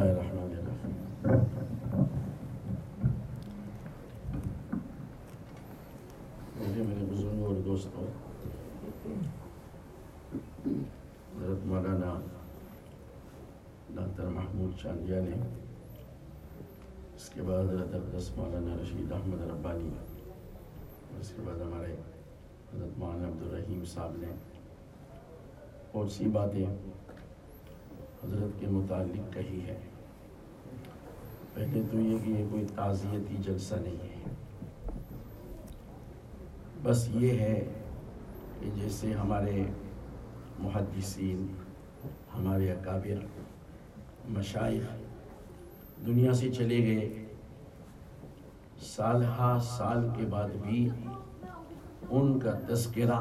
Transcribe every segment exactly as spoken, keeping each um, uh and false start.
اللہ الرحمن الرحیم۔ مجھے میرے بزرگوں اور دوستوں، حضرت مولانا ڈاکٹر محمود چاندیا نے، اس کے بعد حضرت اقدس مولانا رشید احمد ربانی، اور اس کے بعد ہمارے حضرت مولانا عبدالرحیم صاحب نے بہت سی باتیں حضرت کے متعلق کہی ہے۔ پہلے تو یہ کہ یہ کوئی تعزیتی جلسہ نہیں ہے، بس یہ ہے کہ جیسے ہمارے محدثین، ہمارے اکابر مشائخ دنیا سے چلے گئے، سال ہا سال کے بعد بھی ان کا تذکرہ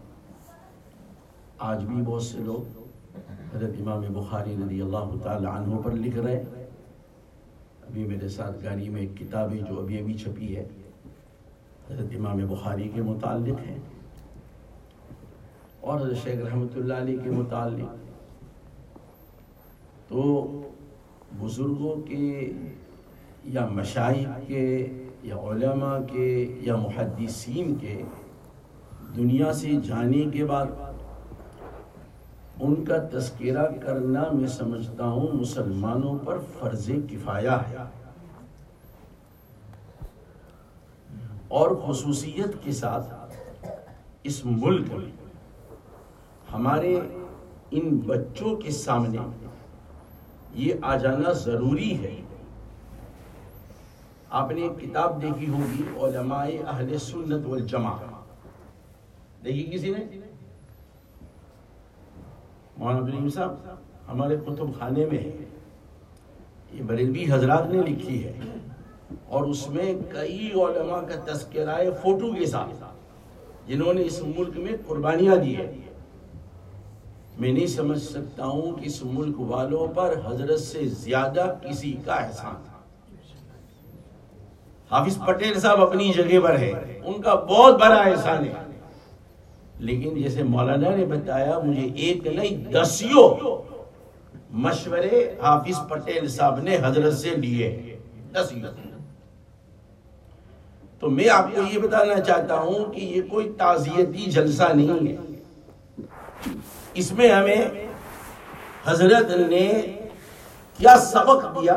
آج بھی بہت سے لوگ حضرت امام بخاری رضی اللہ تعالی عنہ پر لکھ رہے ہیں۔ ابھی میرے ساتھ گاڑی میں ایک کتاب ہے جو ابھی ابھی چھپی ہے، حضرت امام بخاری کے متعلق ہے، اور حضرت شیخ رحمۃ اللہ علیہ کے متعلق۔ تو بزرگوں کے یا مشائخ کے یا علماء کے یا محدثین کے دنیا سے جانے کے بعد ان کا تذکرہ کرنا میں سمجھتا ہوں مسلمانوں پر فرض کفایہ ہے، اور خصوصیت کے ساتھ اس ملک میں ہمارے ان بچوں کے سامنے یہ آ جانا ضروری ہے۔ آپ نے ایک کتاب دیکھی ہوگی، علماء اہل سنت والجماعہ، دیکھی کسی نے؟ مولانا عبدالرحیم صاحب ہمارے کتب خانے میں ہے، یہ بریلوی حضرات نے لکھی ہے، اور اس میں کئی علماء کا تذکرہ ہے فوٹو کے ساتھ، جنہوں نے اس ملک میں قربانیاں دی ہے۔ میں نہیں سمجھ سکتا ہوں کہ اس ملک والوں پر حضرت سے زیادہ کسی کا احسان۔ حافظ پٹیل صاحب اپنی جگہ پر ہے، ان کا بہت بڑا احسان ہے، لیکن جیسے مولانا نے بتایا، مجھے ایک نہیں دسیوں مشورے حافظ پٹیل صاحب نے حضرت سے لیے، دسیوں۔ تو میں آپ کو یہ بتانا چاہتا ہوں کہ یہ کوئی تعزیتی جلسہ نہیں ہے، اس میں ہمیں حضرت نے کیا سبق دیا،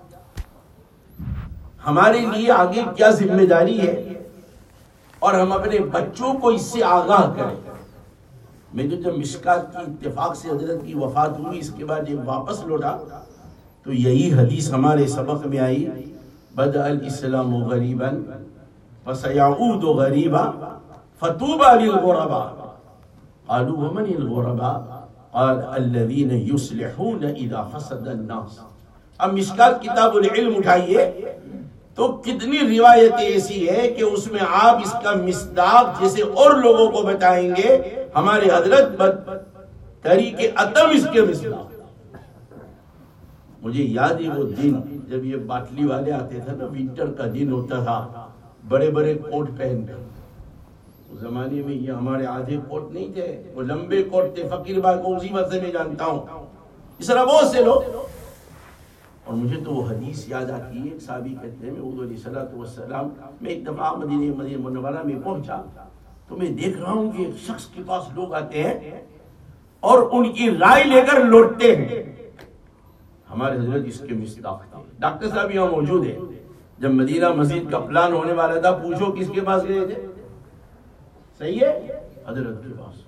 ہمارے لیے آگے کیا ذمہ داری ہے، اور ہم اپنے بچوں کو اس سے آگاہ کریں۔ میں تو جب مشکات کی اتفاق سے حضرت کی وفات ہوئی، اس کے بعد جب واپس لوٹا تو یہی حدیث ہمارے سبق میں آئی، بدأ الاسلام غریبا فسيعود غریبا فطوبى للغرباء قالوا ومن الغرباء قال الذين يصلحون اذا فسد الناس۔ اب مشکات کتاب العلم اٹھائیے تو کتنی روایتیں ایسی ہے کہ اس میں آپ اس کا مصداق جیسے اور لوگوں کو بتائیں گے، ہمارے حضرت طریق اتم اس کے مصداق۔ مجھے یاد ہے وہ دن جب یہ باٹلی والے آتے تھے نا، ونٹر کا دن ہوتا تھا، بڑے بڑے کوٹ پہن کر۔ اس زمانے میں یہ ہمارے آدھے کوٹ نہیں تھے، وہ لمبے کوٹ تھے، فقیر بھائی کو اسی وقت سے میں جانتا ہوں، اس طرح بہت سے لوگ۔ اور مجھے تو وہ حدیث یاد آتی ہے، ایک صحابی کہتے ہیں میں حضور علیہ الصلوۃ والسلام میں ایک دفعہ مدینہ مدینہ منورہ میں پہنچا تو میں دیکھ رہا ہوں کہ ایک شخص کے پاس لوگ آتے ہیں اور ان کی رائے لے کر لوٹتے ہیں۔ ہمارے حضرت اس کے مصداق تھے۔ ڈاکٹر صاحب یہاں موجود ہیں، جب مدینہ مسجد کا پلان ہونے والا تھا، پوچھو کس کے پاس گئے تھے؟ صحیح ہے، حضرت کے پاس۔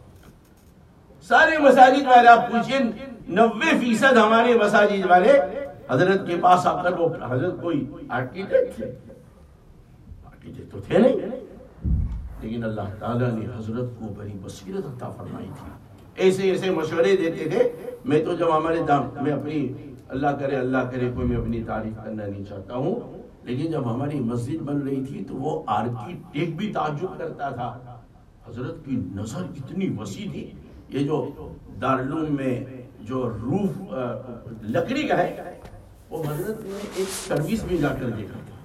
سارے مساجد والے آپ پوچھیں، نوے فیصد ہمارے مساجد والے حضرت کے پاس آ کر، وہ حضرت کوئی آرکیٹیکٹ تھے؟ آرکیٹیکٹ تو تھے نہیں، لیکن اللہ تعالیٰ نے حضرت کو بڑی بصیرت عطا فرمائی تھی، ایسے ایسے مشورے دیتے تھے۔ میں تو جب ہمارے دام میں اپنی اللہ کرے اللہ کرے کوئی میں اپنی تعریف کرنا نہیں چاہتا ہوں، لیکن جب ہماری مسجد بن رہی تھی تو وہ آرکیٹیکٹ بھی تعجب کرتا تھا، حضرت کی نظر اتنی وسیع تھی۔ یہ جو دارالعلوم میں جو روف لکڑی کا ہے، وہ حضرت نے ایک سروس میں جا کر دیکھا تھا،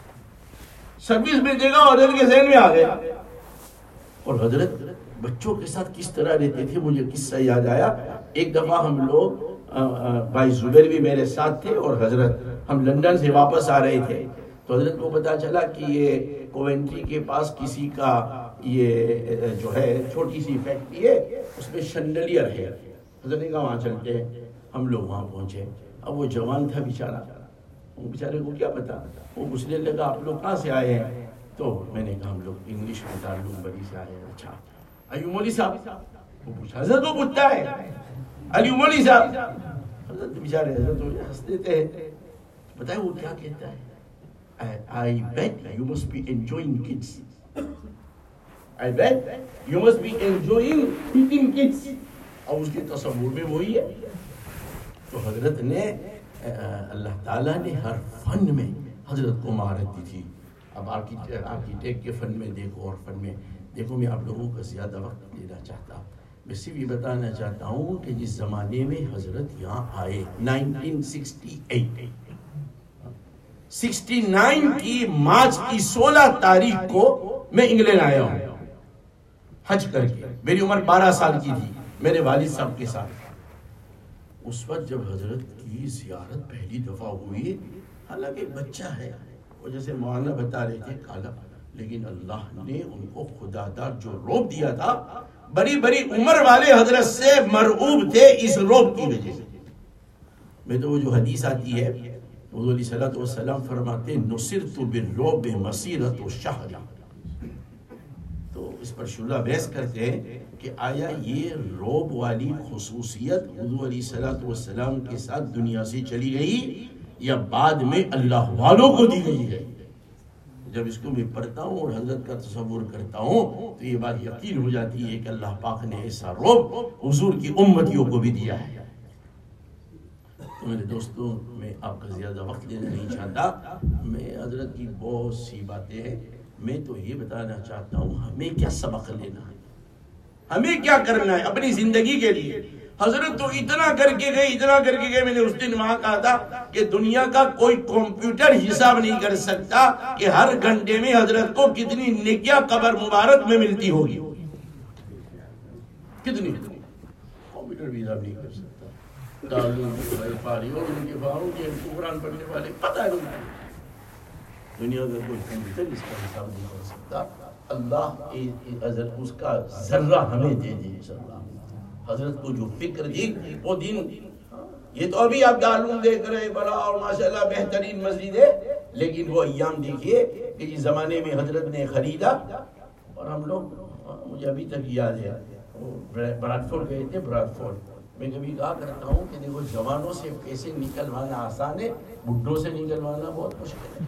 سروس میں دیکھا اور حضرت کے ذہن میں آ گیا۔ اور حضرت بچوں کے ساتھ کس طرح رہتے تھے، مجھے قصہ یاد آیا۔ ایک دفعہ ہم لوگ بھائی زبیر بھی میرے ساتھ تھے اور حضرت ہم لندن سے واپس آ رہے تھے تو حضرت کو پتا چلا کہ یہ کوونٹری کے پاس کسی کا یہ جو ہے چھوٹی سی فیکٹری ہے اس میں شنڈلیئر ہے. حضرت نے کہا وہاں چلتے ہیں. ہم لوگ وہاں پہنچے. اب وہ جوان تھا بیچارہ, وہ بیچارے کو کیا پتا, وہ پوچھنے لگا آپ لوگ کہاں سے آئے ہیں؟ تو میں نے کہا ہم لوگ انگلش میں دارالعلوم بری سے آئے ہیں. اچھا ایوب مولوی صاحب؟ وہ پوچھا. حضرت وہ پوچھتا ہے ایوب مولوی صاحب. حضرت بیچارے حضرت ہنس دیتے ہیں. بتائیں وہ کیا کہتا ہے؟ I bet you must be enjoying kids. I bet you must be enjoying eating kids. اور اس کے تصور میں وہی ہے. تو حضرت نے اللہ تعالیٰ نے ہر فن میں حضرت کو مہارت دی تھی. اب آرکیٹیکٹ کے فن میں دیکھو اور فن میں دیکھو. میں آپ لوگوں کا زیادہ وقت لینا چاہتا, میں صرف یہ بتانا چاہتا ہوں کہ جس زمانے میں حضرت یہاں آئے nineteen sixty eight sixty nine کی مارچ کی سولہ تاریخ کو میں انگلینڈ آیا ہوں حج کر کے. میری عمر بارہ سال کی تھی, میرے والد صاحب کے ساتھ. اس وقت جب حضرت کی زیارت پہلی دفعہ ہوئی, حالانکہ بچہ ہے, وہ جیسے مولانا بتا رہے تھے کالا, لیکن اللہ نے ان کو خدا دار جو روب دیا تھا, بڑی بڑی عمر والے حضرت سے مرعوب تھے اس روب کی وجہ سے. میں تو وہ جو حدیث آتی ہے, حضور علیہ الصلوۃ والسلام فرماتے نصرت بالرعب مسیرۃ الشہر. تو اس پر شعلہ بحث کرتے ہیں کہ آیا یہ رعب والی خصوصیت حضور علیہ الصلوۃ والسلام کے ساتھ دنیا سے چلی گئی یا بعد میں اللہ والوں کو دی گئی ہے. جب اس کو میں پڑھتا ہوں اور حضرت کا تصور کرتا ہوں تو یہ بات یقین ہو جاتی ہے کہ اللہ پاک نے ایسا رعب حضور کی امتیوں کو بھی دیا ہے. تو میرے دوستوں, میں آپ کا زیادہ وقت لینا نہیں چاہتا. میں حضرت کی بہت سی باتیں ہیں, میں تو یہ بتانا چاہتا ہوں ہمیں کیا سبق لینا ہے, ہمیں کیا کرنا ہے اپنی زندگی کے لیے. حضرت تو اتنا کر کے گئے, اتنا کر کے گئے. میں نے اس دن وہاں کہا تھا کہ دنیا کا کوئی کمپیوٹر حساب نہیں کر سکتا کہ ہر گھنٹے میں حضرت کو کتنی نیکیاں قبر مبارک میں ملتی ہوگی. کتنی کمپیوٹر بھی حساب نہیں کر سکتا. قرآن پڑھنے والے پتہ نہیں, دنیا کا کوئی کمپیوٹر اس کا حساب نہیں کر سکتا. اللہ اس کا ذرہ ہمیں دے دے انشاءاللہ. حضرت کو جو فکر دی وہ دن, یہ تو ابھی آپ دارالعلوم دیکھ رہے بڑا اور ماشاءاللہ بہترین مسجد ہے, لیکن وہ ایام دیکھیے کہ جس زمانے میں حضرت نے خریدا, اور ہم لوگ, مجھے ابھی تک یاد ہے براڈفورڈ گئے تھے. براڈفورڈ میں کبھی کہا کرتا ہوں کہ دیکھو جوانوں سے پیسے نکلوانا آسان ہے, بڈھوں سے نکلوانا بہت مشکل ہے.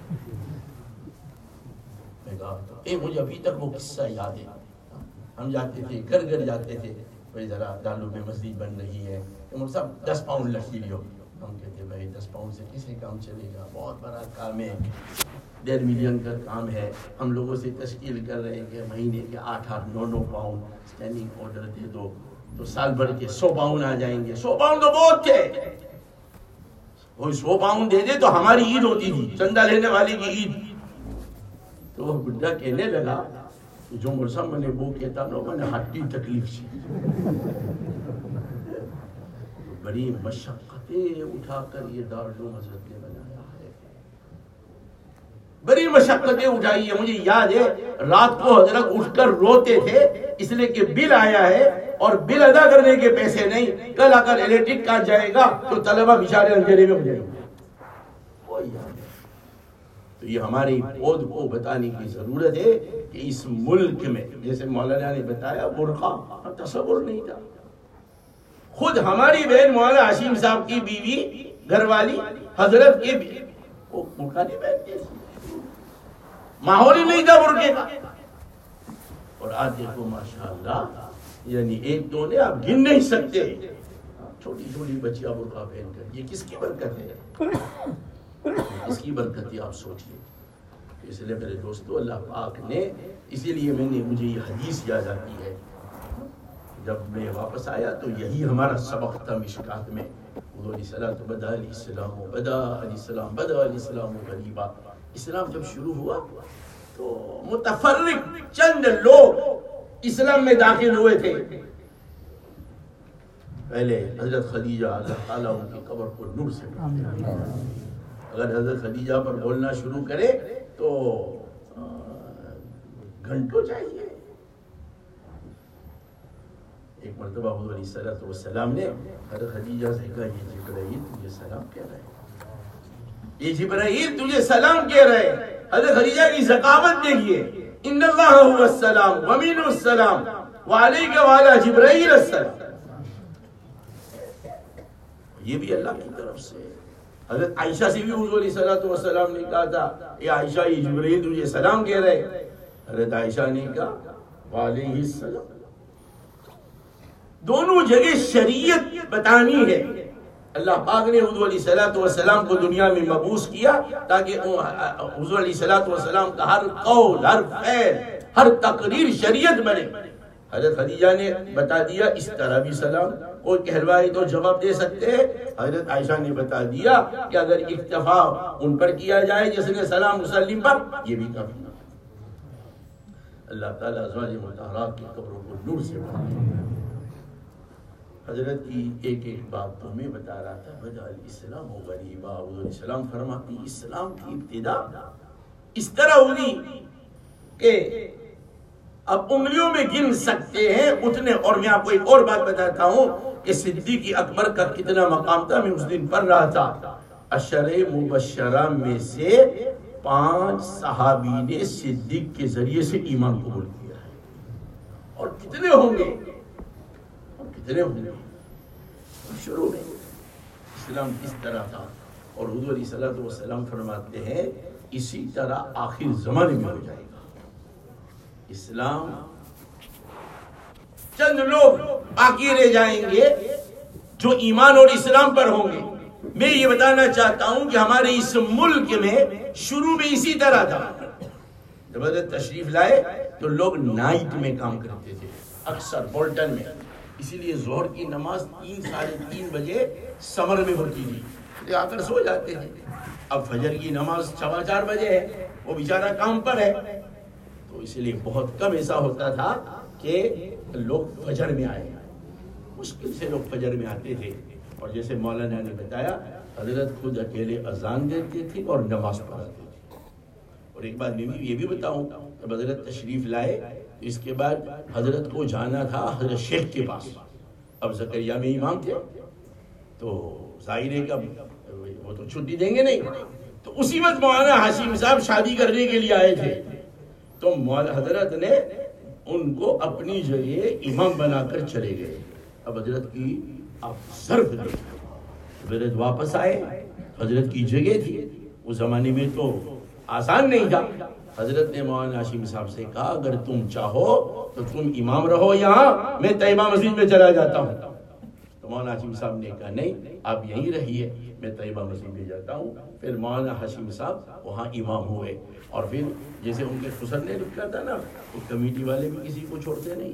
میں کہا اے مجھے ابھی تک وہ قصہ یاد ہے. ہم جاتے تھے, گھر گھر جاتے تھے, بھائی ذرا دارالعلوم میں مسجد بن رہی ہے, مول صاحب دس پاؤنڈ لکھی لیو. ہم کہتے بھائی دس پاؤنڈ سے کسی کام چلے گا, بہت بڑا کام ہے, ڈیڑھ ملین کا کام ہے. ہم لوگوں سے تشکیل کر رہے ہیں کہ مہینے کے آٹھ آٹھ نو نو پاؤنڈ اسٹینڈنگ آرڈر دے دو, تو سال بھر کے سو پاؤنڈ آ جائیں گے. سو پاؤنڈ تو بہت تھے, کوئی سو پاؤنڈ دے دے تو ہماری عید ہوتی تھی, چندہ لینے والے کی عید. تو وہ بڈھا کہنے لگا جو مرسا میں نے وہ کہتا نا میں نے ہٹی تکلیف سے بڑی مشقتیں اٹھا کر یہ دارالعلوم حضرت نے بنایا ہے. بڑی مشقتیں اٹھائی ہے. مجھے یاد ہے رات کو حضرت اٹھ کر روتے تھے اس لیے کہ بل آیا ہے اور بل ادا کرنے کے پیسے نہیں. کل اگر الیکٹرک کاٹ جائے گا تو طلبہ بیچارے اندھیرے میں ہو جائیں گے. تو یہ ہماری خود کو بتانے کی ضرورت ہے کہ اس ملک میں جیسے مولانا نے بتایا برقع تصور نہیں تھا. خود ہماری بہن مولانا ہاشم صاحب کی بیوی گھر والی حضرت کے بھی وہ برقع نہیں پہنتے, ماحول ہی نہیں تھا برقعے کا. اور آج دیکھو ماشاءاللہ, یعنی ایک دو نے آپ گن نہیں سکتے, چھوٹی چھوٹی بچیاں برقع پہن کر. یہ کس کی برکت ہے؟ اس کی برکت آپ سوچیے. اس لیے میرے دوستو اللہ پاک نے, اسی لیے میں نے مجھے یہ حدیث یاد آتی ہے. جب میں واپس آیا تو یہی ہمارا سبق تھا مشکات میں. حضور علیہ الصلوۃ بدا علیہ السلام بدا علیہ السلام بدا علیہ السلام غریبا. اسلام جب شروع ہوا تو متفرق چند لوگ اسلام میں داخل ہوئے تھے. پہلے حضرت خدیجہ اللہ تعالیٰ ان کی قبر کو نور سے بھرے. اگر حضرت خدیجہ پر بولنا شروع کرے تو گھنٹوں چاہیے. ایک مرتبہ حضور علیہ الصلوۃ والسلام نے حضرت خدیجہ سے کہا یہ جبرائیل تجھے سلام کہہ رہے ہیں، یہ جبرائیل تجھے سلام کہہ رہے ہیں. حضرت خدیجہ کی ذکاوت دیکھیے، ان اللہ هو السلام ومنه السلام وعلیک وعلی جبرائیل السلام. یہ بھی اللہ کی طرف سے. حضرت عائشہ سے بھی حضور علیہ الصلوۃ والسلام نے کہا تھا اے عائشہ یہ جبرائیل تجھے سلام کہہ رہے. حضرت عائشہ نے کہا وعلیہ السلام. دونوں جگہ شریعت بتانی ہے. اللہ پاک نے حضور علیہ الصلوۃ والسلام کو دنیا میں مبعوث کیا تاکہ حضور علیہ الصلوۃ والسلام کا ہر قول، ہر فعل، ہر تقریر شریعت بنے. حضرت خدیجہ نے بتا دیا اس طرح بھی سلام، کوئی کہلوائے تو جواب دے سکتے ہیں. حضرت عائشہ نے بتا دیا کہ اگر اکتفا ان پر کیا جائے جس نے سلام مسلم پر، یہ بھی کافی. اللہ تعالیٰ ازواج مطہرات کی قبروں کو نور سے بھرے. حضرت کی ایک ایک بات تو میں بتا رہا تھا. بدأ الاسلام غریبا، حضور علیہ السلام فرماتی اسلام کی ابتدا اس طرح ہوئی کہ اب انگلیوں میں گن سکتے ہیں اتنے. اور میں آپ کو ایک اور بات بتاتا ہوں کہ صدیق اکبر کا کتنا مقام تھا. میں اس دن پڑھ رہا تھا عشرہ مبشرہ میں سے پانچ صحابی نے صدیق کے ذریعے سے ایمان قبول کیا ہے. اور کتنے ہوں گے کتنے ہوں گے شروع میں اسلام کس طرح تھا. اور حضور علیہ الصلوۃ والسلام فرماتے ہیں اسی طرح آخر زمانے میں ہو جائے گا. اسلام چند لوگ باقی رہ جائیں گے جو ایمان اور اسلام پر ہوں گے. میں یہ بتانا چاہتا ہوں کہ ہمارے اس ملک میں شروع میں اسی طرح تھا. جب حضرت تشریف لائے تو لوگ نائٹ میں کام کرتے تھے اکثر بولٹن میں. اسی لیے ظہر کی نماز تین ساڑھے تین بجے سمر میں ہوتی تھی، آ کر سو جاتے تھے. اب فجر کی نماز سوا چار بجے ہے، وہ بیچارہ کام پر ہے. تو اس لیے بہت کم ایسا ہوتا تھا کہ لوگ فجر میں آئے. مشکل سے لوگ فجر میں آتے تھے. اور جیسے مولانا نے بتایا حضرت خود اکیلے اذان دیتے تھے اور نماز پڑھاتے تھے. اور ایک بات میں بھی یہ بھی بتاؤں جب حضرت تشریف لائے اس کے بعد حضرت کو جانا تھا حضرت شیخ کے پاس. اب زکریا میں امام تھے تو ظاہر ہے کہ وہ تو چھٹی دیں گے نہیں. تو اسی وقت مولانا ہاشم صاحب شادی کرنے کے لیے آئے تھے. تو حضرت نے ان کو اپنی جگہ امام بنا کر چلے گئے. اب حضرت کی آپ ظرف دے حضرت واپس آئے. حضرت کی جگہ تھی. اس زمانے میں تو آسان نہیں تھا. حضرت نے مولانا ہاشم صاحب سے کہا اگر تم چاہو تو تم امام رہو یہاں، میں طیبہ مسجد میں چلا جاتا ہوں. تو مولانا ہاشم صاحب نے کہا نہیں آپ یہیں رہیے، میں طیبہ مسجد میں جاتا ہوں. پھر مولانا ہاشم صاحب وہاں امام ہوئے. اور پھر جیسے ان کے خسر نے لکھا تھا نا وہ کمیٹی والے بھی کسی کو چھوڑتے نہیں.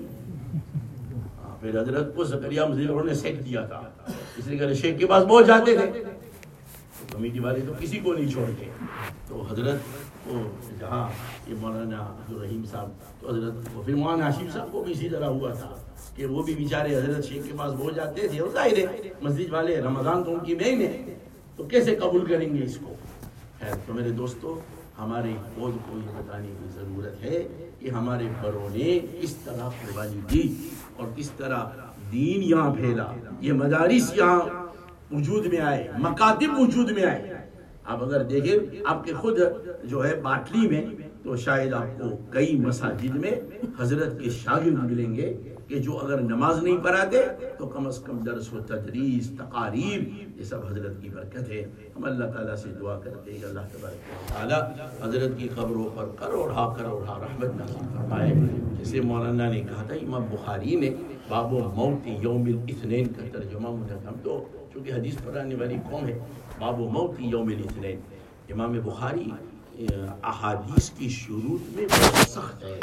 پھر حضرت کو زکریا مسجد والوں نے سیک دیا تھا، اس لیے کہ شیخ کے پاس بہت جاتے تھے. کمیٹی والے تو کسی کو نہیں چھوڑتے. تو حضرت کو جہاں یہ مولانا عبدالرحیم صاحب تو حضرت کو پھر مولانا ہاشم صاحب کو بھی اسی طرح ہوا تھا کہ وہ بھی بیچارے حضرت شیخ کے پاس بہت جاتے تھے. اور ظاہر ہے مسجد والے رمضان تو ان کی مہینے تو کیسے قبول کریں گے اس کو. خیر تو میرے دوستو ہمارے خود کو یہ بتانے کی ضرورت ہے کہ ہمارے بڑوں نے کس طرح قربانی دی اور کس طرح دین یہاں پھیلا. یہ مدارس یہاں وجود میں آئے، مکاتب وجود میں آئے. آپ اگر دیکھیں آپ کے خود جو ہے باٹلی میں تو شاید آپ کو کئی مساجد میں حضرت کے شاگرد ملیں گے کہ جو اگر نماز نہیں پڑھاتے تو کم از کم درس و تدریس، تقاریر، یہ سب حضرت کی برکت ہے. ہم اللہ تعالیٰ سے دعا کرتے ہیں کہ اللہ تبارک و تعالیٰ حضرت کی قبروں پر کروڑا کروڑا رحمت نازل فرمائے. جیسے مولانا نے کہا تھا امام بخاری نے باب موت یوم الاثنین کا ترجمہ مجھے ہم تو چونکہ حدیث پڑھانے والی قوم ہے. باب موت یوم الاثنین امام بخاری احادیث کی شروط میں بہت سخت ہے.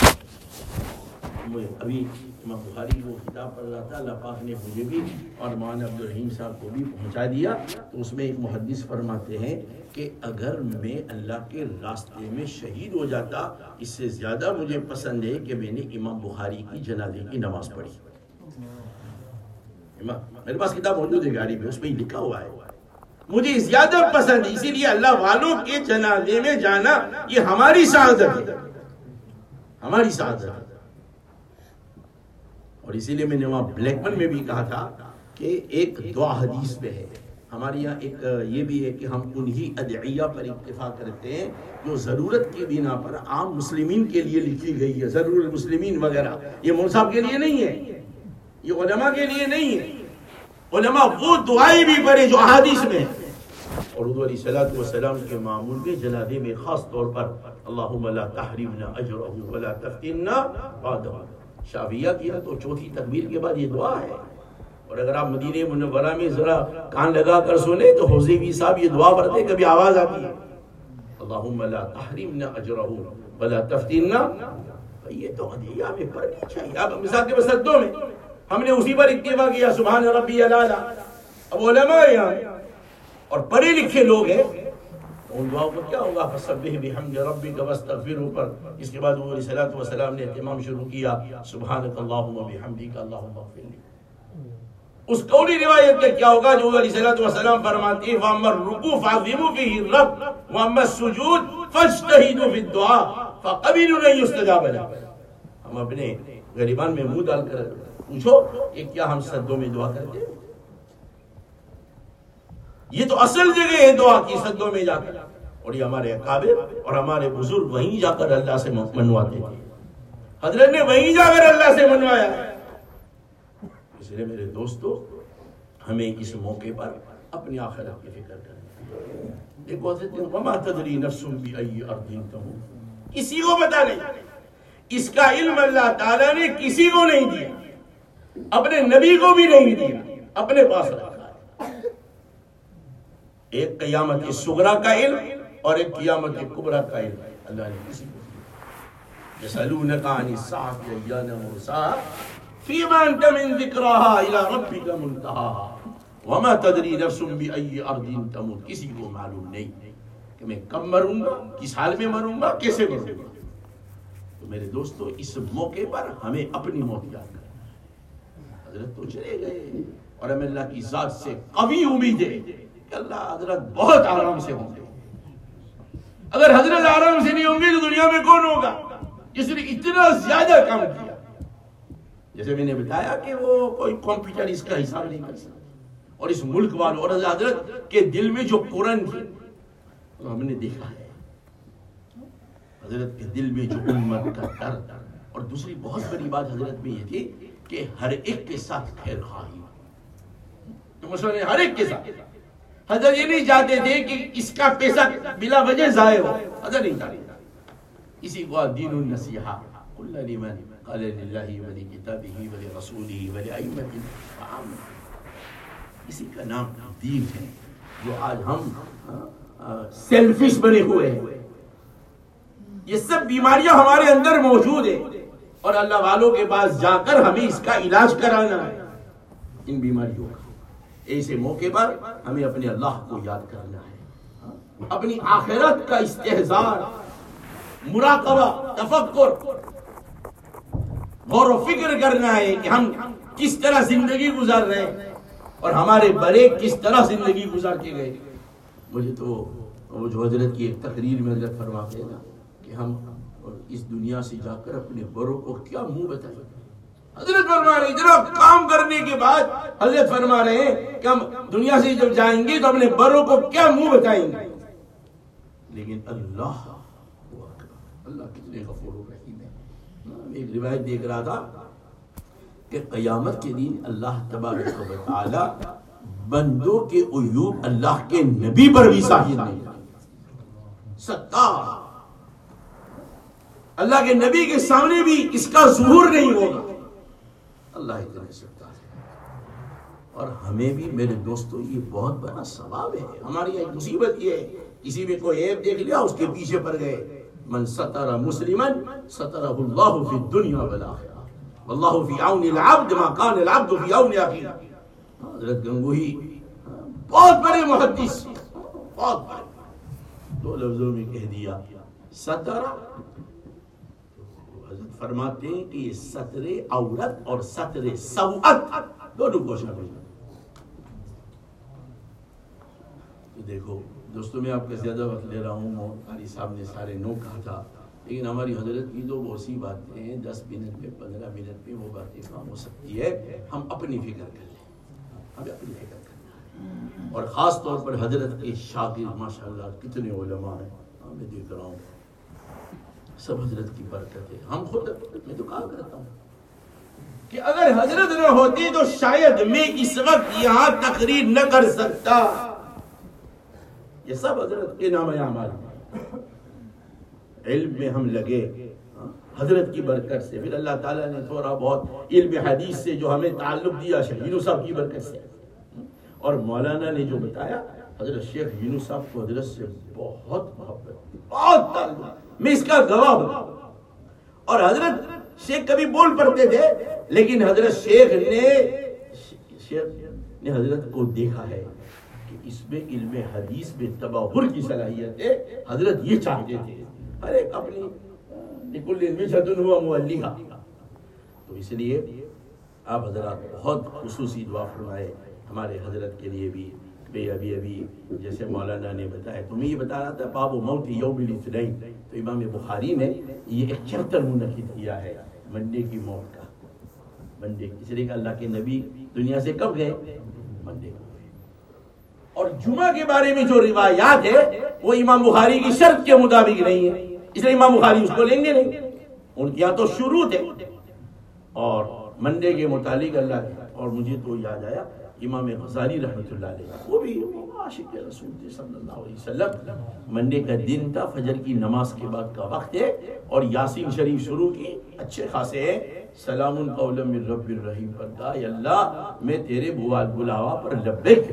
ابھی امام بخاری وہ کتاب پڑھ رہا تھا، اللہ پاک نے مجھے بھی اور مولانا عبدالرحیم صاحب کو بھی پہنچا دیا. تو اس میں ایک محدث فرماتے ہیں کہ اگر میں اللہ کے راستے میں شہید ہو جاتا اس سے زیادہ مجھے پسند ہے کہ میں نے امام بخاری کی جنازے کی نماز پڑھی. میرے پاس کتاب موجود ہے گاڑی میں، اس پہ ہی لکھا ہوا ہے. مجھے زیادہ پسند، اسی لیے اللہ والوں کے جنازے میں جانا یہ ہماری سعادت ہے، ہماری سعادت ہے. اور اسی لیے میں نے وہاں بلیکمن میں بھی کہا تھا کہ ایک دعا حدیث پہ ہے. ہمارے یہاں ایک یہ بھی ہے کہ ہم انہی ادعیہ پر اتفاق کرتے ہیں جو ضرورت کی بنا پر عام مسلمین کے لیے لکھی گئی ہے. ضرور المسلمین وغیرہ یہ مول صاحب کے لیے نہیں ہے، یہ علماء کے لیے نہیں ہے. علماء وہ دعائیں بھی پڑھے جو احادیث میں ہیں. اور حضور علیہ الصلوۃ والسلام کے معمول کے جنازے میں خاص طور پر اللہم لا تحرمنا اجرہ ولا تفتنا بعدہ. شافعیہ کیا تو چوتھی تکبیر کے بعد یہ دعا ہے. اور اگر آپ مدینہ منورہ میں ذرا کان لگا کر سنیں تو حوزیوی صاحب یہ دعا پڑھتے کبھی آواز آتی ہے اللہم لا تحرمنا اجرہ ولا تفتنا. یہ تو ادعیہ میں پڑھنی چاہیے. اب مثال کے بسدوں میں ہم نے اسی پر اتفاق کیا سبحان ربی الاعلیٰ. اب علماء یہاں اور پڑھے لکھے لوگ ہیں، ان دعاؤں کو کیا ہوگا فسبح بحمد ربک واستغفرہ پر. اس کے بعد وہ علیہ الصلوۃ والسلام نے اہتمام شروع کیا سبحانک اللہم وبحمدک اللہم اغفر لی. اس قولی روایت کا کیا ہوگا جو علیہ الصلوۃ والسلام فرماتے ہیں وَأَمَّا الرُّكُوعُ فَعَظِّمُوا فِيهِ الرَّبَّ وَأَمَّا السُّجُودُ فَاجْتَهِدُوا فِي الدُّعَاءِ فَقَبِلُوا أَن يُسْتَجَابَ لَكُمْ. ہم اپنے غریبان میں منہ ڈال کر پوچھو کہ کیا ہم سجدوں میں دعا کرتے ہیں؟ یہ تو اصل جگہ ہے دعا کی، سجدوں میں جا کر. اور یہ ہمارے اکابر اور ہمارے بزرگ وہیں جا کر اللہ سے منواتے تھے. حضرت نے وہیں جا کر اللہ سے منوایا. اس لیے میرے دوستو ہمیں اس موقع پر اپنی آخرت کی فکر کریں. دیکھو حضرت وما تدری نفس بأی ارض تموت، کسی کو پتہ نہیں. اس کا علم اللہ تعالیٰ نے کسی کو نہیں دیا، اپنے نبی کو بھی نہیں دیا، اپنے پاس رکھا. ایک قیامت صغرا کا علم اور ایک قیامت کبرا کا علم اللہ نے کسی کو دیا. یسألونک عن الساعة ایان مرساها فیما انت من ذکرها الى ربک منتہاها وما تدری نفس بأی ارض تموت. کسی کو معلوم نہیں کہ میں کب مروں گا، کس حال میں مروں گا، کیسے مروں گا. تو میرے دوستو اس موقع پر ہمیں اپنی موت یاد کرنا. حضرت تو چلے گئے اور ہمیں اللہ کی ذات سے قوی امید ہے کہ اللہ حضرت بہت آرام سے ہوں گے. اگر حضرت آرام سے نہیں ہوں گے تو دنیا میں کون ہوگا جس نے اتنا زیادہ کام کیا. جیسے میں نے بتایا کہ وہ کوئی کمپیوٹر اس کا حساب نہیں کر سکتا. اور اس ملک والوں اور حضرت کے دل میں جو قرآن تھی تو ہم نے دیکھا ہے حضرت کے دل میں جو امت کا درد. اور دوسری بہت بڑی بات حضرت میں یہ تھی کہ ہر ایک کے ساتھ خیر خواہی. تو مسئلہ ہر ایک کے ساتھ. حضرت یہ نہیں چاہتے تھے کہ اس کا پیسہ بلا وجہ ضائع ہو. حضرت نہیں چاہتے. اسی کو دین النصیحہ قل لمن قال للہ ولکتابہ ولرسولہ ولائمۃ العامہ. اسی کا نام دین ہے. جو آج ہم سیلفش بنے ہوئے ہیں، یہ سب بیماریاں ہمارے اندر موجود ہیں اور اللہ والوں کے پاس جا کر ہمیں اس کا علاج کرانا ہے ان بیماریوں کا. ایسے موقع پر ہمیں اپنے اللہ کو یاد کرنا ہے، اپنی آخرت کا استحضار، مراقبہ، تفکر، غور و فکر کرنا ہے کہ ہم کس طرح زندگی گزار رہے ہیں اور ہمارے بڑے کس طرح زندگی گزار کے گئے. مجھے تو وہ جو حضرت کی ایک تقریر میں حضرت فرماتے ہیں نا کہ ہم اس دنیا سے جا کر اپنے بڑوں کو کیا منہ بتائیں. حضرت فرما رہے ہیں اتنا کام کرنے کے بعد حضرت فرما رہے ہیں کہ ہم دنیا سے جب جائیں گے تو اپنے بڑوں کو کیا منہ بتائیں گے. لیکن اللہ اللہ کتنے غفور و رحیم ہے. ایک روایت دیکھ رہا تھا کہ قیامت کے دن اللہ تبارک و تعالی بندوں کے عیوب اللہ کے نبی پر بھی ظاہر نہیں کریں. ستار اللہ کے نبی کے سامنے بھی اس کا ظہور نہیں ہوگا. اللہ اتنا ستار ہے. اور ہمیں بھی میرے دوستو یہ بہت بڑا ثواب ہے. ہماری ایک مصیبت یہ ہے کسی میں کوئی عیب دیکھ لیا اس کے پیچھے پڑ گئے. من ستر مسلما سترہ اللہ فی الدنیا والآخرہ واللہ فی عون العبد ما کان العبد فی عون اخیہ. حضرت گنگوہی بہت بڑے محدث بہت بڑے دو لفظوں میں کہہ دیا سترہ. حضرت فرماتے ہیں کہ یہ ستر عورت اور ستر سوءت دونوں کوشش کریں. تو دیکھو دوستوں، میں آپ کا زیادہ وقت لے رہا ہوں، قاری صاحب نے سارے نو کہا تھا، لیکن ہماری حضرت کی تو بہت سی باتیں ہیں، دس منٹ میں پندرہ منٹ میں وہ باتیں کام ہو سکتی ہے. ہم اپنی فکر کر لیں، ہمیں اپنی فکر کرنا ہے. اور خاص طور پر حضرت کے شاگرد ماشاءاللہ کتنے علماء ہیں، میں دیکھ رہا ہوں سب حضرت کی برکت ہے. ہم خود میں تو کہا کرتا ہوں کہ اگر حضرت نہ ہوتی تو شاید میں اس وقت یہاں تقریر نہ کر سکتا. یہ سب حضرت کے نام اعمال ہیں. علم میں ہم لگے حضرت کی برکت سے، پھر اللہ تعالیٰ نے تھوڑا بہت علم حدیث سے جو ہمیں تعلق دیا شیخ یونس صاحب کی برکت سے، اور مولانا نے جو بتایا، حضرت شیخ یونس صاحب کو حضرت سے بہت محبت، بہت تعلق، میں اس کا گواہ ہوں. اور حضرت شیخ کبھی بول پڑتے تھے، لیکن حضرت شیخ نے شیخ نے حضرت کو دیکھا ہے کہ اس میں علم حدیث میں تبحر کی صلاحیت ہے. حضرت یہ چاہتے تھے ہر ایک اپنی لکل علم شدن ہوا مولیہ. تو اس لیے آپ حضرات بہت خصوصی دعا فرمائے ہمارے حضرت کے لیے بھی. بے ابھی ابھی جیسے مولانا نے بتایا، تمہیں یہ بتا رہا تھا باب موت یوم الاثنین، تو امام بخاری نے یہ ایک چیپٹر منعقد کیا ہے منڈے کی موت کا. منڈے اس لیے کہ اللہ کے نبی دنیا سے کب گئے؟ منڈے کو. اور جمعہ کے بارے میں جو روایات ہے وہ امام بخاری کی شرط کے مطابق نہیں ہے، اس لیے امام بخاری اس کو لیں گے نہیں. ان کے یہاں تو شروع تھے. اور منڈے کے متعلق اللہ، اور مجھے تو یاد آیا امام غزالی رحمۃ اللہ علیہ، وہ بھی عاشق رسول تھے صلی اللہ علیہ وسلم. منڈے کا دن تھا، فجر کی نماز کے بعد کا وقت ہے، اور یاسین شریف شروع کی اچھے خاصے ہیں. سلام قولا من رب الرحیم پر کہا، یا اللہ میں تیرے بلاوا پر لبیک.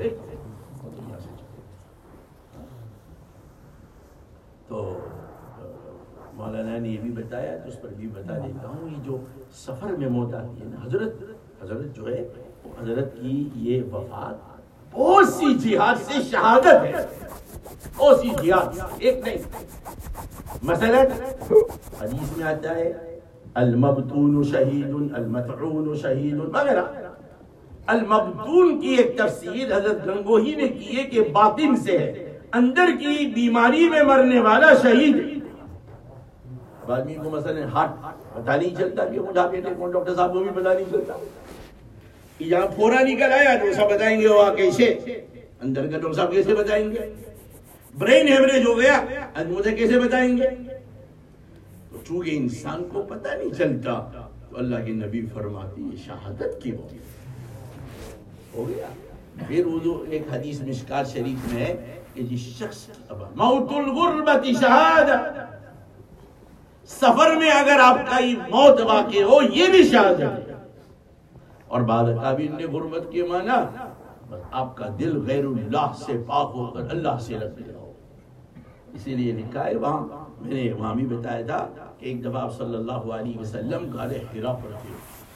تو مولانا نے یہ بھی بتایا، تو اس پر بھی بتا دیتا ہوں، یہ جو سفر میں موت آتی ہے نا، حضرت حضرت جو ہے حضرت کی یہ وفات بہت سی جہاد سے شہادت ہے. بہت سی جہاد، ایک نہیں. مثلا حدیث میں آتا ہے المبتون شہید، المطعون شہید وغیرہ. المبتون کی ایک تفسیر حضرت گنگوہی نے کی ہے کہ باطن سے ہے، اندر کی بیماری میں مرنے والا شہید. آدمی کو مثلا ہارٹ پتہ نہیں چلتا کہ مجھا بیٹے کون، ڈاکٹر صاحب کو بھی پتہ نہیں چلتا. یہاں پھورا نکل آیا تو سب بتائیں گے وہ کیسے، اندر کا ڈاکٹر صاحب کیسے بتائیں گے. برین ہیمریج ہو گیا مجھے کیسے بتائیں گے. تو چونکہ انسان کو پتہ نہیں چلتا تو اللہ کے نبی فرماتی ہے شہادت کی موت ہو گیا. پھر وہ ایک حدیث مشکات شریف میں ہے کہ جس شخص موت الغربت شہادت، سفر میں اگر آپ کا موت واقع ہو یہ بھی شہادت ہے. اور بعض اکابرین نے غربت کے معنی بس آپ کا دل غیر اللہ سے پاک ہو کر اللہ سے لگ گیا ہو. اسی لیے لکھا ہے وہاں، میں نے وہاں بھی بتایا تھا کہ ایک دفعہ آپ صلی اللہ علیہ وسلم غار حرا پر تھے.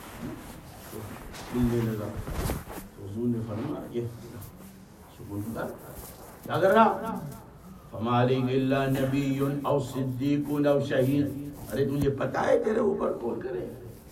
حضور نے فرمایا یہ سکون کا کیا کر رہا، فما علیہ الا نبی او صدیق او شہید. ارے تجھے پتا ہے تیرے اوپر کون کرے.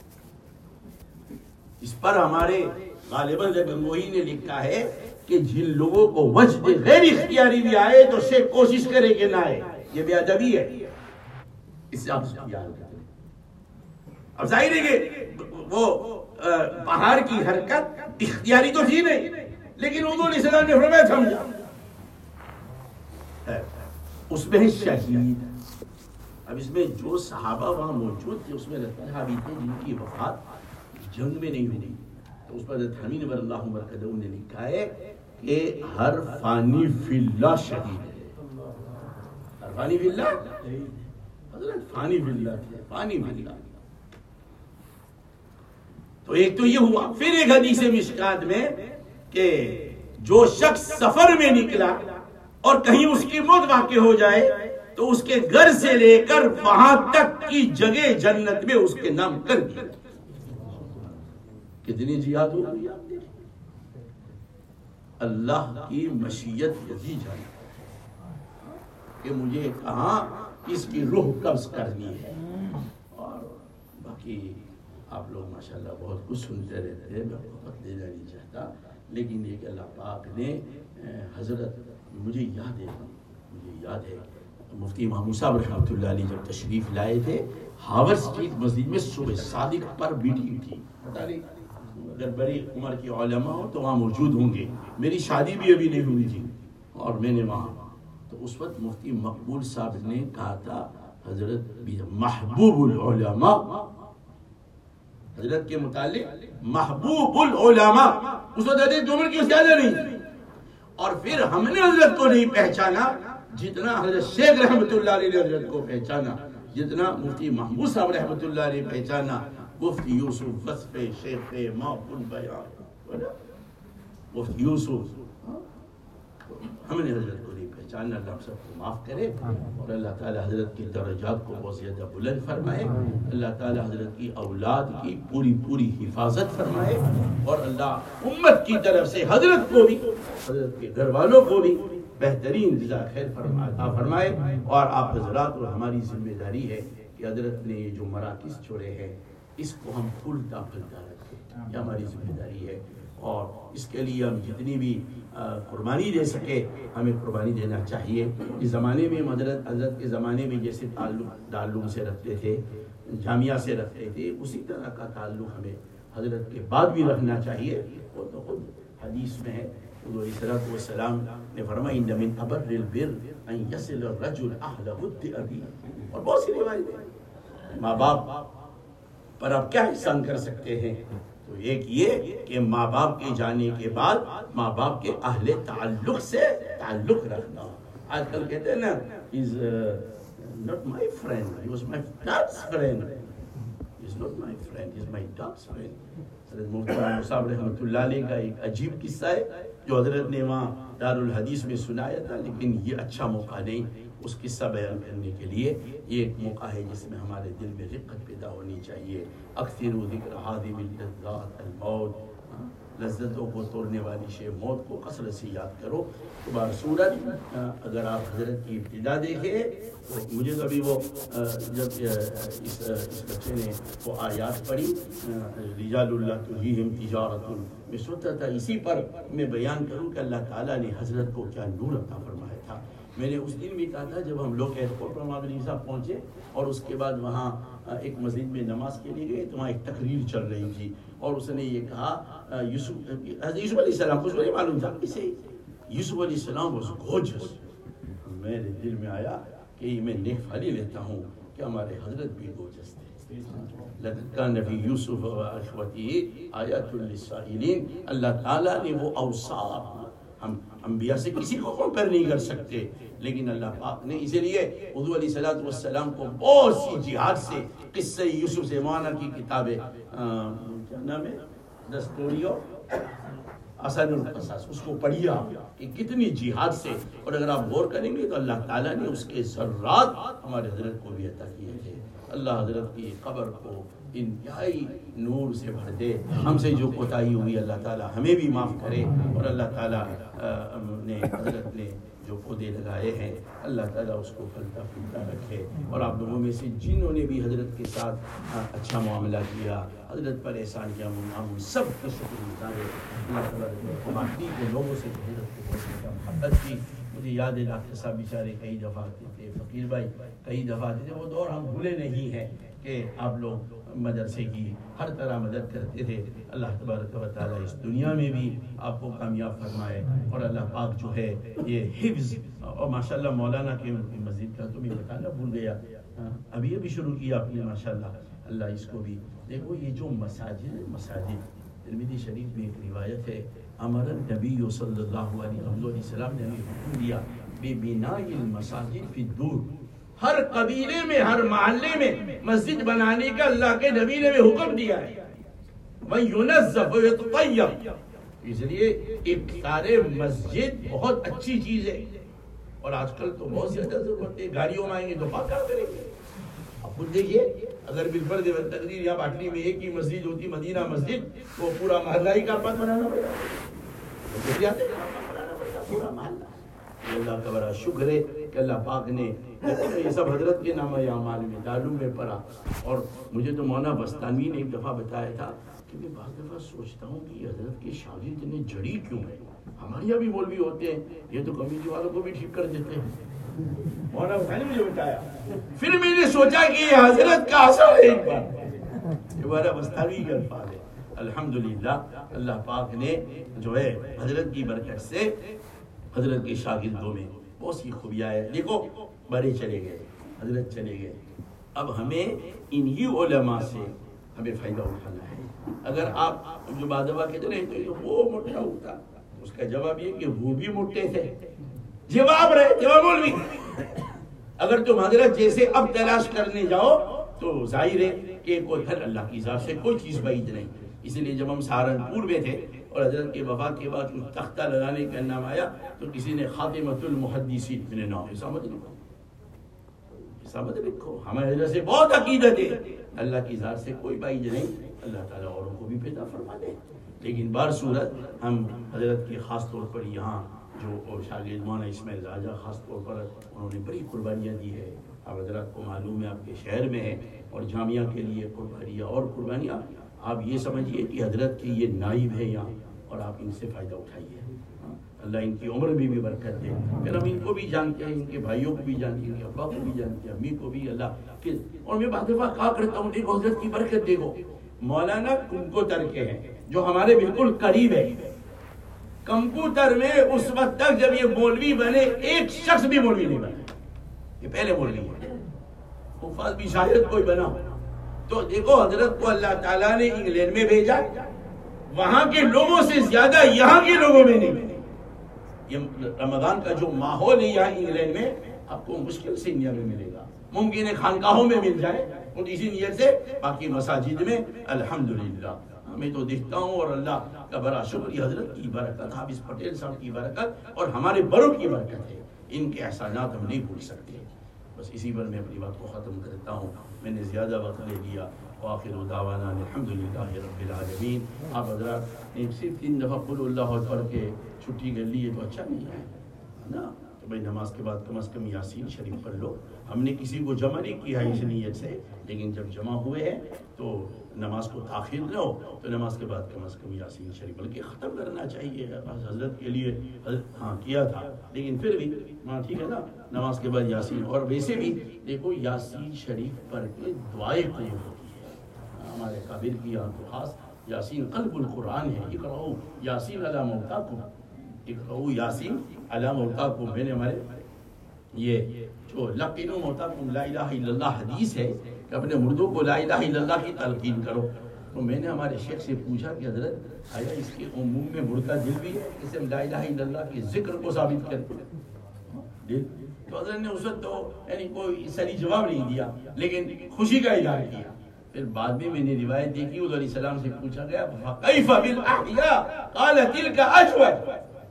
اس پر ہمارے غالباً گنگوہی نے لکھا ہے کہ جن لوگوں کو وجد غیر اختیاری بھی آئے تو شیخ کوشش کرے کہ نہ آئے. یہ بے ادبی ہے. اس سے آپ یاد کریں. اب ظاہر ہے کہ وہ پہاڑ کی حرکت اختیاری تو تھی نہیں، لیکن حضور علیہ السلام نے فرمایا تھم جا. اس میں شہید. اب اس میں جو صحابہ وہاں موجود تھے اس میں صحابی تھے جن کی وفات جنگ میں نہیں ہوئی. تو اس پر حضرت حمید بر اللہ مرکزہ نے لکھا ہے کہ ہر فانی فی اللہ شہید ہے. ہر فانی فی اللہ، حضرت فانی فی اللہ تھے، فانی فی اللہ. تو ایک تو یہ ہوا. پھر ایک حدیث مشکات میں کہ جو شخص سفر میں نکلا اور کہیں اس کی موت واقع ہو جائے تو اس کے گھر سے لے کر وہاں تک کی جگہ جنت میں اس کے نام کر دی. کتنی جہاد ہو گئی آپ دیکھیں. اللہ کی مشیت یہی جانے کہ مجھے کہاں اس کی روح قبض کرنی ہے. اور باقی آپ لوگ ماشاءاللہ بہت کچھ سنتے رہتے ہیں، میں آپ کو وقت دینا نہیں چاہتا، لیکن یہ کہ اللہ پاک نے حضرت مجھے یاد ہے مجھے یاد ہے مفتی محمود صاحب رحمۃ اللہ علیہ جب تشریف لائے تھے ہاور اسٹریٹ مسجد میں صبح صادق پر میٹنگ تھی، پتہ نہیں اگر بڑی عمر کے علماء ہو تو وہاں موجود ہوں گے، میری شادی بھی ابھی نہیں ہوئی تھی اور میں نے وہاں تو اس وقت مفتی مقبول صاحب نے کہا تھا حضرت محبوب العلماء، حضرت کے متعلق محبوب العلماء، اس وقت حضرت عمر کی زیادہ نہیں تھی، اور پھر ہم نے حضرت کو نہیں پہچانا جتنا حضرت شیخ رحمۃ اللہ علیہ نے حضرت کو پہچانا، جتنا مفتی محمود صاحب رحمۃ اللہ علیہ پہچانا، مفتی یوسف وصف شیخ معقول بیان، مفتی یوسف ہم نے حضرت کو نہیں پہچانا، اللہ ہم سب کو معاف کرے اور اللہ تعالی حضرت کی درجات کو بہت زیادہ بلند فرمائے، اللہ تعالی حضرت کی اولاد کی پوری پوری حفاظت فرمائے، اور اللہ امت کی طرف سے حضرت کو بھی حضرت کے گھر والوں کو بھی بہترین جزا خیر فرمائے، اور آپ حضرات اور ہماری ذمہ داری ہے کہ حضرت نے یہ جو مراکز چھوڑے ہیں اس کو ہم پھولتا پھلتا رکھیں، یہ ہماری ذمہ داری ہے، اور اس کے لیے ہم جتنی بھی قربانی دے سکے ہمیں قربانی دینا چاہیے۔ اس زمانے میں حضرت حضرت کے زمانے میں جیسے تعلق دارالعلوم سے رکھتے تھے، جامعہ سے رکھتے تھے، اسی طرح کا تعلق ہمیں حضرت کے بعد بھی رکھنا چاہیے۔ وہ تو خود حدیث میں ہے، حضور علیہ الصلوۃ والسلام نے فرمایا ان من ابر البر ان یصل الرجل اہل ود ابی، اور بہت سی روایتیں ماں باپ پر آپ کیا احسان کر سکتے ہیں، تو ایک یہ کہ ماں باپ کے جانے کے بعد ماں باپ کے اہل تعلق سے تعلق رکھنا۔ آج کل کہتے ہیں نا از not my friend, he was my dad's friend, he is not my friend, he is my dad's friend۔ حضرت مفتی محمود صاحب رحمۃ اللہ علیہ کا ایک عجیب قصہ ہے جو حضرت نے وہاں دارالحدیث میں سنایا تھا، لیکن یہ اچھا موقع نہیں اس قصہ بیان کرنے کے لیے، یہ ایک موقع ہے جس میں ہمارے دل میں رقت پیدا ہونی چاہیے۔ اکثر ذکر حادم اللذات الموت، لذتوں کو توڑنے والی شے موت کو کثرت سے یاد کرو۔ صبح سورج اگر آپ حضرت کی ابتدا دیکھیں تو مجھے کبھی وہ جب اس اس بچے نے وہ آیات پڑھی رجال اللہ تلہیہم تجارت، میں سوچتا تھا اسی پر میں بیان کروں کہ اللہ تعالیٰ نے حضرت کو کیا نور عطا فرمایا تھا۔ میں نے اس دن بھی کہا تھا جب ہم لوگ ایئرپورٹ پر مولوی صاحب پہنچے اور اس کے بعد وہاں ایک مسجد میں نماز کے لیے گئے تو وہاں ایک تقریر چل رہی تھی اور اس نے یہ کہا یوسف یوسف علیہ السلام کو نہیں معلوم تھا کسے، یوسف علیہ السلام واز گورجس۔ میرے دل میں آیا کہ میں نیک پھلی لیتا ہوں کہ ہمارے حضرت بھی گورجس تھے۔ لقد کان فی یوسف و اخوتہ آیات للسائلین، اللہ تعالیٰ نے وہ اوصاف ہم انبیاء سے کسی کو کمپیئر نہیں کر سکتے، لیکن اللہ پاک نے اسی لیے حضور علیہ الصلوۃ والسلام کو بہت سی جہاد سے قصہ یوسف سے مولانا کی کتابیں کیا نام ہے دا اسٹوری آف احسن القصص، اس کو پڑھیے آپ کہ کتنی جہاد سے، اور اگر آپ غور کریں گے تو اللہ تعالیٰ نے اس کے ذرات ہمارے حضرت کو بھی عطا کیے تھے۔ اللہ حضرت کی قبر کو انتہائی نور سے بھر دے، ہم سے جو کوتاہی ہوئی اللہ تعالیٰ ہمیں بھی معاف کرے، اور اللہ تعالیٰ نے حضرت نے جو پودے لگائے ہیں اللہ تعالیٰ اس کو پھلتا پھولتا رکھے، اور آپ لوگوں میں سے جنہوں نے بھی حضرت کے ساتھ اچھا معاملہ کیا، حضرت پر احسان کیا، ہم سب کا شکر گزار ہے۔ اللہ تعالیٰ باقی کے لوگوں سے حضرت کو بہت زیادہ محبت کی۔ مجھے یاد ہے ڈاکٹر صاحب بیچارے کئی دفعہ آتے تھے، فقیر بھائی کئی دفعہ آتے تھے، وہ دور ہم بھولے نہیں ہیں کہ آپ لوگ مدرسے کی ہر طرح مدد کرتے تھے۔ اللہ تبارک و تعالیٰ اس دنیا میں بھی آپ کو کامیاب فرمائے، اور اللہ پاک جو ہے یہ حفظ، اور ماشاءاللہ مولانا کی مسجد کا تو میں بتانا بھول گیا، ابھی ابھی شروع کیا آپ نے ماشاءاللہ، اللہ اس کو بھی دیکھو۔ یہ جو مساجد مساجد ترمذی شریف میں ایک روایت ہے، امر النبی صلی اللہ علیہ وسلم نے ہمیں حکم دیا بے بناء المساجد فی الدور، ہر قبیلے میں ہر محلے میں مسجد بنانے کا اللہ کے نبی نے بھی حکم دیا ہے۔ وَيُنَزَّفُ وَيَتَطَيَّبُ، اس لیے افتتاح مسجد بہت اچھی چیز ہے، اور آج کل تو بہت زیادہ ضرورت ہے، گاڑیوں میں آئیں گے تو کیا کریں گے؟ آپ خود دیکھیے اگر بالفرض تقدیر یا باٹلی میں ایک ہی مسجد ہوتی مدینہ مسجد، وہ پورا محلہ ہی کارپات بنانا پڑتا پورا محلہ۔ یہ اللہ کا بڑا شکر ہے کہ اللہ پاک نے یہ سب حضرت کے نامہ اعمال میں دارالعلوم میں پڑھا. اور مجھے تو مولانا بستانوی نے ایک دفعہ بتایا تھا کہ میں بعض دفعہ سوچتا ہوں کہ حضرت کے شاگرد اتنے جڑی کیوں ہیں. ہمارے یہاں بھی مولوی ہوتے ہیں, یہ تو کمیٹی والوں کو بھی ٹھیک کر دیتے ہیں. مولانا بستانوی نے مجھے بتایا, پھر میں نے سوچا کہ یہ حضرت کا اثر ہے. ایک بات یہ مولانا بستانوی کے الفاظ ہے. الحمدللہ اللہ پاک نے جو ہے حضرت کی برکت سے حضرت کے شاگردوں میں بہت سی خوبیاں ہیں. دیکھو بڑے چلے گئے, حضرت چلے گئے, اب ہمیں انہی علماء سے ہمیں فائدہ اٹھانا ہے. اگر آپ جو بعد دفعہ کہتے رہے تو وہ موٹا ہوتا, اس کا جواب یہ کہ وہ بھی موٹے تھے. جواب رہے جواب مولوی. اگر تم حضرت جیسے اب تلاش کرنے جاؤ تو ظاہر ہے کہ کوئی پھر اللہ کی ذات سے کوئی چیز بعید نہیں. اسی لیے جب ہم سہارنپور میں تھے اور حضرت کے وفات کے بعد تختہ لگانے کا نام آیا تو کسی نے خاتمۃ المحدثین میں نے نام حسامت لکھو, حسامت لکھو. ہمیں حضرت سے بہت عقیدت ہے, اللہ کی ذات سے کوئی بعید نہیں. اللہ تعالیٰ اوروں کو بھی پیدا فرما دے. لیکن بار صورت ہم حضرت کی خاص طور پر یہاں جو شاگرد مولانا اسماعیل راجہ خاص طور پر انہوں نے بڑی قربانیاں دی ہے. آپ حضرات کو معلوم ہے آپ کے شہر میں ہے اور جامعہ کے لیے قربانیاں اور قربانیاں. آپ یہ سمجھیے کہ حضرت کے یہ نائب ہے یہاں اور آپ ان سے فائدہ اٹھائیے. اللہ ان کی عمر میں بھی برکت دے. پھر ہم ان کو بھی جانتے ہیں, ان کے بھائیوں کو بھی جانتے ہیں, ان کے ابا کو بھی جانتے ہیں, امی کو بھی. اللہ اور میں بعض دفعہ کہا کرتا ہوں دیکھو حضرت کی برکت دیکھو. مولانا کمکوتر کے ہیں جو ہمارے بالکل قریب ہے. کمپیوٹر میں اس وقت تک جب یہ مولوی بنے ایک شخص بھی مولوی نہیں بنا, یہ پہلے مولوی ہے. حفاظ بھی شاید کوئی بنا. تو دیکھو حضرت کو اللہ تعالیٰ نے انگلینڈ میں بھیجا, وہاں کے لوگوں سے زیادہ یہاں کے لوگوں میں نہیں. یہ رمضان کا جو ماحول ہے یہاں انگلینڈ میں آپ کو مشکل سے انڈیا میں ملے گا. ممکن ہے خانقاہوں میں مل جائے اور اسی نیت سے باقی مساجد میں. الحمدللہ میں تو دیکھتا ہوں اور اللہ کا بڑا شکر حضرت کی برکت, حافظ پٹیل صاحب کی برکت اور ہمارے بڑوں کی برکت ہے. ان کے احسانات ہم نہیں بھول سکتے. بس اسی پر میں اپنی بات کو ختم کرتا ہوں. میں نے زیادہ وقت لے لیا. وآخر دعوانا الحمدللہ رب العالمین. آپ حضرات نے صرف تین دفعہ قل اللہ پڑھ کے چھٹی کر لی, تو اچھا نہیں ہے نا. تو بھائی نماز کے بعد کم از کم یاسین شریف پڑھ لو. ہم نے کسی کو جمع نہیں کیا اس نیت سے, لیکن جب جمع ہوئے ہیں تو نماز کو تاخیر نہ ہو تو نماز کے بعد کم از کم یاسین شریف بلکہ ختم کرنا چاہیے. حضرت کے لیے ہاں کیا تھا, لیکن پھر بھی ہاں ٹھیک ہے نا, نماز کے بعد یاسین. اور ویسے بھی دیکھو یاسین شریف پڑھ کے دعائیں قبول ہوتی ہے. ہمارے قابل کی یہاں تو خاص یاسین قلب القرآن ہے. اقرؤ یاسین علی موتاکم, اقرؤ یاسین علی موتاکم. میں نے ہمارے یہ جو لقنوا موتاکم لا الہ الا اللہ حدیث ہے کہ اپنے مردوں کو لا الہ الا اللہ کی تلقین کرو. تو میں نے ہمارے شیخ سے پوچھا کہ حضرت آیا اس کے عموم میں مردہ دل بھی ہے, اسے ہم لا الہ الا اللہ کے ذکر کو ثابت کرتے دل. تو حضرت نے اس وقت تو یعنی کوئی صحیح جواب نہیں دیا, لیکن خوشی کا اظہار کیا. پھر بعد میں میں نے روایت دیکھی, حضور علیہ السلام سے پوچھا گیا فَكَيْفَ بِالْأَحْيَاءِ قَالَ تِلْكَ أَجْوَدُ.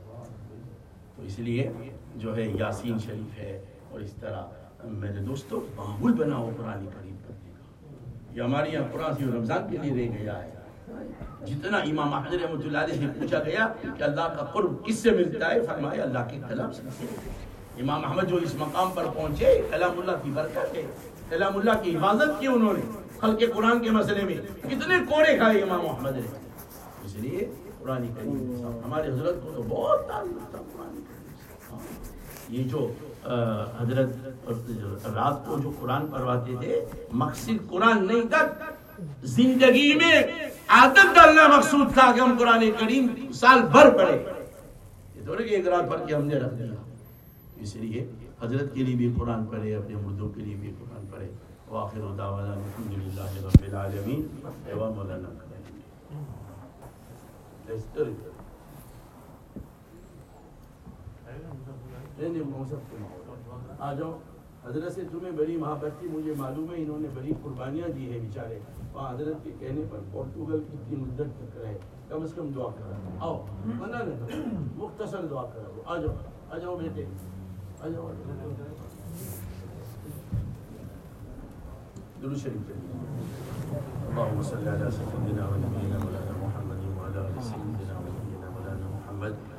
تو اس لیے جو ہے یاسین شریف ہے. اور اس طرح میرے دوستوں معمول بناؤ قرآن کریم پڑھنے کا. یہ ہمارے یہاں قرآن صرف رمضان کے لیے رہ گیا ہے. جتنا امام احمد رحمۃ اللہ علیہ سے پوچھا گیا کہ اللہ کا قرب کس سے ملتا ہے, فرمایا اللہ کے کلام سے. امام احمد جو اس مقام پر پہنچے کلام اللہ کی برکت ہے, کلام اللہ کی حفاظت کی انہوں نے. خلق قرآن کے مسئلے میں کتنے کوڑے کھائے امام احمد نے. اس لیے قرآن کریم ہمارے حضرت کو تو بہت تعلق تھا قرآن کریم. یہ جو حضرت رات کو جو قرآن پڑھواتے تھے مقصد قرآن نہیں تھا, زندگی میں عادت ڈالنا مقصود تھا کہ ہم قرآن کریم سال بھر پڑھے. یہ تو نہیں کہ ایک رات پڑھ کے ہم نے رکھ دیا. اس لیے حضرت کے لیے بھی قرآن پڑھے, اپنے مردوں کے لیے بھی قرآن پڑھے. وآخر دعوانا الحمدللہ رب العالمین. ایوا مولانا آ جاؤ. حضرت سے تمہیں بڑی محبت تھی, مجھے معلوم ہے انہوں نے بڑی قربانیاں دی ہے بیچارے. وہاں حضرت کے کہنے پر پورتگل کی اتنی مدت تک رہے, کم از کم دعا کرا. آؤ منع نہیں, مختصر دعا کرا. آ جاؤ آ جاؤ بیٹے آ جاؤ. درود شریف اللهم صل على سيدنا ونبينا مولانا محمد وعلى ال سيدنا ونبينا مولانا محمد كما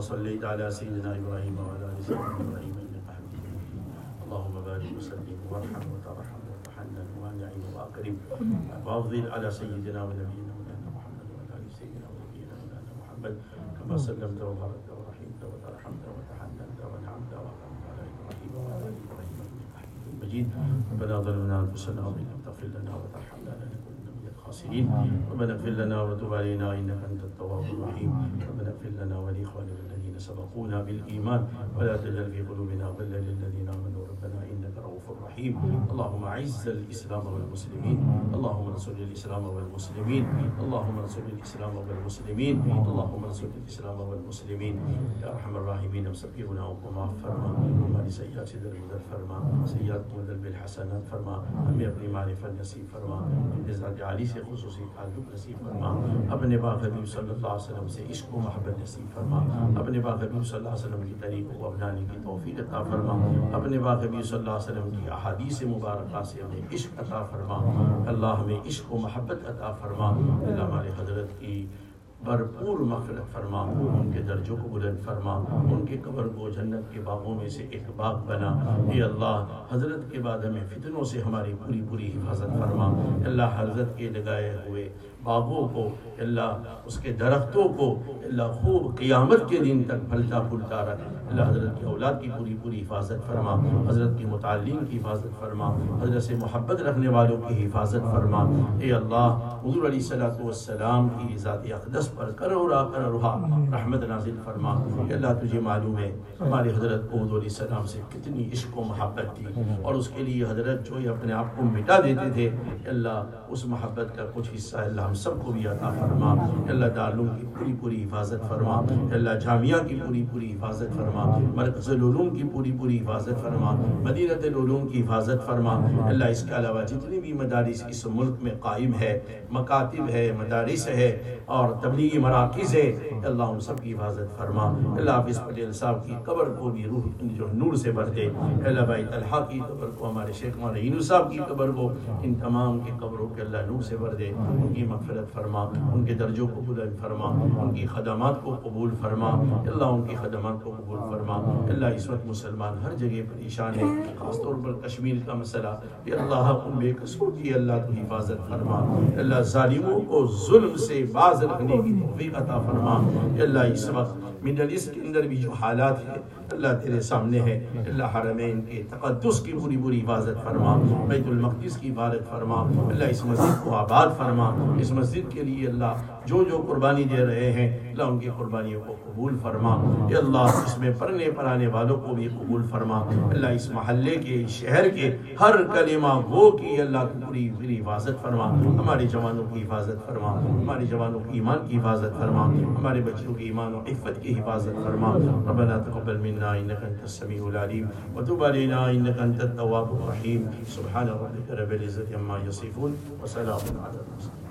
صليت على سيدنا إبراهيم وعلى آل سيدنا إبراهيم إنك حميد مجيد اللهم بارك وسلم وارحم وترحم وتحنن وانعم وأكرم وأفضل على سيدنا ونبينا مولانا محمد وعلى آل سيدنا ونبينا مولانا محمد كما سلمت وباركت ورحمت وترحمت وتحننت ونعمت وأكرمت على إبراهيم وعلى آل إبراهيم إنك حميد مجيد ربنا ظلمنا أنفسنا وإن لم تغفر لنا وترحمنا لنكونن من الخاسرين ربنا اغفر لنا وتب علينا إنك أنت التواب الرحيم ربنا اغفر لنا ولإخواننا الذين سبقونا بالإيمان ولا تجعل في قلوبنا غلا للذين آمنوا ربنا إنك رؤوف رحيم اللهم أعز الإسلام والمسلمين اللهم انصر الإسلام والمسلمين اللهم انصر الإسلام والمسلمين اللهم انصر الإسلام والمسلمين يا أرحم الراحمين ہم سب کی گناہوں کو معاف فرما ہماری سیئات سے درگزر فرما سیئات کو بدل بالحسنات فرما ہمیں اپنی معرفت نصیب فرما اپنے ذات عالی سے خصوصی تعلق نصیب فرما اپنے پاک حبیب صلی اللہ علیہ وسلم سے عشق و محبت نصیب فرما اپنے پاک حبیب صلی اللہ علیہ وسلم کی طریق کو اپنانے کی توفیق عطا فرما اپنے پاک حبیب صلی اللہ علیہ وسلم کی احادیث مبارکہ سے ہمیں عشق عطا فرما اللہ ہمیں عشق و محبت عطا فرما اللہ ہمارے حضرت کی بھرپور مغفرت فرما ان کے درجوں کو بلند فرما ان کے قبر کو جنت کے باغوں میں سے ایک باغ بنا اے اللہ حضرت کے بعد ہمیں فتنوں سے ہماری پوری پوری حفاظت فرما اللہ حضرت کے لگائے ہوئے باغوں کو اللہ اس کے درختوں کو اللہ خوب قیامت کے دن تک پھلتا پھولتا رکھ اللہ حضرت کی اولاد کی پوری پوری حفاظت فرما حضرت کی متعلم کی حفاظت فرما حضرت سے محبت رکھنے والوں کی حفاظت فرما اے اللہ حضور علیہ الصلوۃ والسلام کی ذات اقدس پر کرو را کر روحا رحمت نازل فرما اے اللہ تجھے معلوم ہے ہمارے حضرت کو حضور علیہ السلام سے کتنی عشق و محبت تھی اور اس کے لیے حضرت جو اپنے آپ کو مٹا دیتے تھے اللہ اس محبت کا کچھ حصہ اللہ ہم سب کو بھی عطا فرما اللہ دارالعلوم کی پوری پوری حفاظت فرما اللہ جامعہ کی پوری پوری حفاظت فرما مرکز العلوم کی پوری پوری حفاظت فرما مدینہ العلوم کی حفاظت فرما اللہ اس کے علاوہ جتنی بھی مدارس اس ملک میں قائم ہے مکاتب ہے مدارس ہے اور تبلیغی مراکز ہے اللہ ان سب کی حفاظت فرما اللہ حافظ پٹیل صاحب کی قبر کو بھی روح جو نور سے بھر دے اللہ بھائی طلحہ کی قبر کو ہمارے شیخ مولانا یونس صاحب کی قبر کو ان تمام کی قبروں کے اللہ نور سے بھر دے ان کی مغفرت فرما ان کے درجوں کو بلند فرما ان کی خدمات کو قبول فرما اللہ ان کی خدمات کو قبول فرما اللہ اس وقت مسلمان ہر جگہ پریشان ہے خاص طور پر کشمیر کا مسئلہ کہ اللہ ان بے قصور کی اللہ تو حفاظت فرما اللہ ظالموں کو ظلم سے باز رکھنے کی توفیق عطا فرما اللہ اس وقت مڈل ایسٹ کے اندر بھی جو حالات ہیں اللہ تیرے سامنے ہے اللہ حرمین کے تقدس کی پوری پوری حفاظت فرما بیت المقدس کی حفاظت فرما اللہ اس مسجد کو آباد فرما اس مسجد کے لیے اللہ جو جو قربانی دے رہے ہیں اللہ ان کی قربانیوں کو قبول فرما اے اللہ اس میں پڑھنے پڑھانے والوں کو بھی قبول فرما اللہ اس محلے کے شہر کے ہر کلمہ گو کی اللہ کی پوری پوری حفاظت فرما ہمارے جوانوں کی حفاظت فرما ہمارے جوانوں کی ایمان کی حفاظت فرما ہمارے بچوں کی ایمان و عفت کی حفاظت فرما ربنا تقبل منا انك انت السميع العليم وتب علينا انك انت التواب الرحيم سبحان ربك رب العزة عما يصفون وسلام على المرسلين